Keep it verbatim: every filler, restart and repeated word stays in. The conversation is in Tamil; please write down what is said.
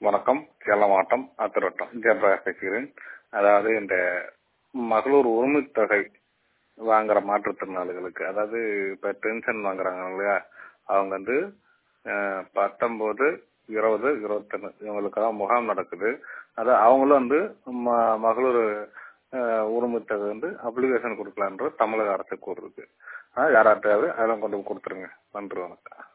வணக்கம். சேலம் மாவட்டம் ஆத்திரோட்டம் ஜெயபிரகாஷ் பேசுகிறேன். அதாவது இந்த மகளிர் உரிமைத்தொகை வாங்குற மாற்றுத்திறனாளிகளுக்கு, அதாவது இப்ப பென்ஷன் வாங்குறாங்க இல்லையா, அவங்க வந்து பத்தொன்பது இருபது இருபத்தொன்னு இவங்களுக்கெல்லாம் முகாம் நடக்குது. அது அவங்களும் வந்து ம- மகளிர் உரிமைத்தொகை வந்து அப்ளிகேஷன் கொடுக்கலான்ற தமிழக அரசு கூறுது. யாராட்டையாவது அதெல்லாம் கொண்டு கொடுத்துருங்க. நன்றி, வணக்கம்.